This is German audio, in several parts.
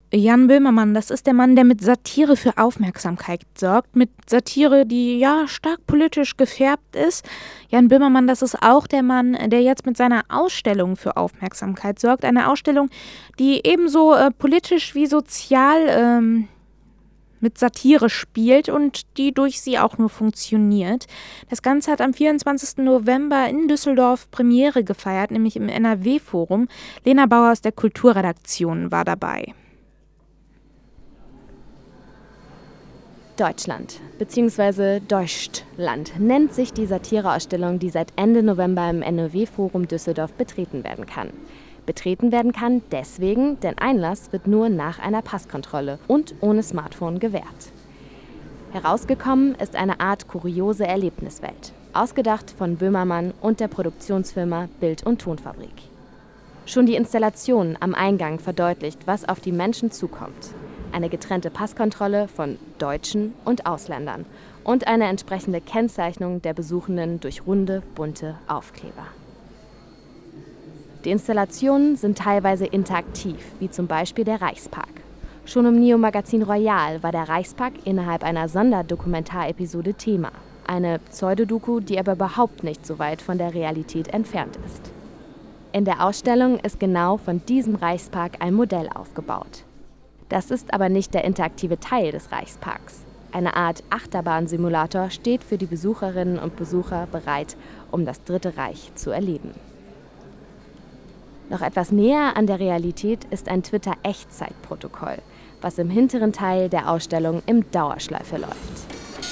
Jan Böhmermann, das ist der Mann, der mit Satire für Aufmerksamkeit sorgt, mit Satire, die ja stark politisch gefärbt ist. Jan Böhmermann, das ist auch der Mann, der jetzt mit seiner Ausstellung für Aufmerksamkeit sorgt. Eine Ausstellung, die ebenso politisch wie sozial mit Satire spielt und die durch sie auch nur funktioniert. Das Ganze hat am 24. November in Düsseldorf Premiere gefeiert, nämlich im NRW-Forum. Lena Bauer aus der Kulturredaktion war dabei. Deutschland bzw. Deutschland nennt sich die Satireausstellung, die seit Ende November im NRW-Forum Düsseldorf betreten werden kann. Betreten werden kann deswegen, denn Einlass wird nur nach einer Passkontrolle und ohne Smartphone gewährt. Herausgekommen ist eine Art kuriose Erlebniswelt, ausgedacht von Böhmermann und der Produktionsfirma Bild- und Tonfabrik. Schon die Installation am Eingang verdeutlicht, was auf die Menschen zukommt. Eine getrennte Passkontrolle von Deutschen und Ausländern und eine entsprechende Kennzeichnung der Besuchenden durch runde, bunte Aufkleber. Die Installationen sind teilweise interaktiv, wie zum Beispiel der Reichspark. Schon im Neo-Magazin Royal war der Reichspark innerhalb einer Sonderdokumentarepisode Thema. Eine Pseudodoku, die aber überhaupt nicht so weit von der Realität entfernt ist. In der Ausstellung ist genau von diesem Reichspark ein Modell aufgebaut. Das ist aber nicht der interaktive Teil des Reichsparks. Eine Art Achterbahnsimulator steht für die Besucherinnen und Besucher bereit, um das Dritte Reich zu erleben. Noch etwas näher an der Realität ist ein Twitter-Echtzeitprotokoll, was im hinteren Teil der Ausstellung im Dauerschleife läuft.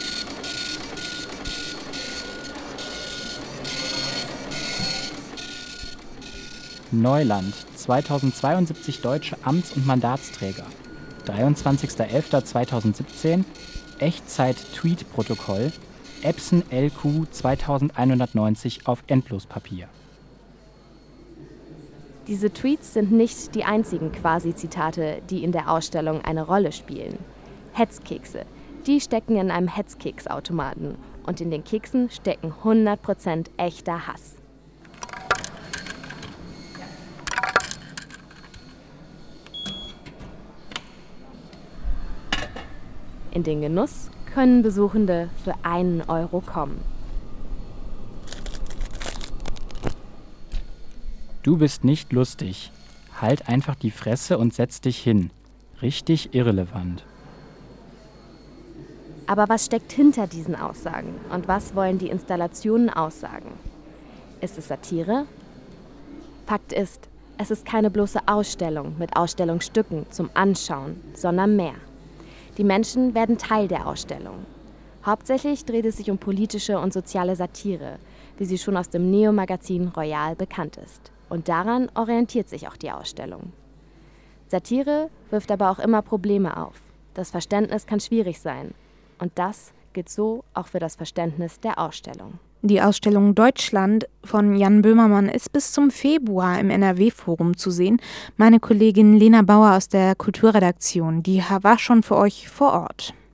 Neuland, 2072 deutsche Amts- und Mandatsträger. 23.11.2017, Echtzeit-Tweet-Protokoll, Epson LQ 2190 auf Endlospapier. Diese Tweets sind nicht die einzigen Quasi-Zitate, die in der Ausstellung eine Rolle spielen. Hetzkekse, die stecken in einem Hetzkeksautomaten und in den Keksen stecken 100% echter Hass. In den Genuss können Besuchende für 1 Euro kommen. Du bist nicht lustig. Halt einfach die Fresse und setz dich hin. Richtig irrelevant. Aber was steckt hinter diesen Aussagen und was wollen die Installationen aussagen? Ist es Satire? Fakt ist, es ist keine bloße Ausstellung mit Ausstellungsstücken zum Anschauen, sondern mehr. Die Menschen werden Teil der Ausstellung. Hauptsächlich dreht es sich um politische und soziale Satire, wie sie schon aus dem Neo-Magazin Royal bekannt ist. Und daran orientiert sich auch die Ausstellung. Satire wirft aber auch immer Probleme auf. Das Verständnis kann schwierig sein. Und das gilt so auch für das Verständnis der Ausstellung. Die Ausstellung Deutschland von Jan Böhmermann ist bis zum Februar im NRW-Forum zu sehen. Meine Kollegin Lena Bauer aus der Kulturredaktion, die war schon für euch vor Ort.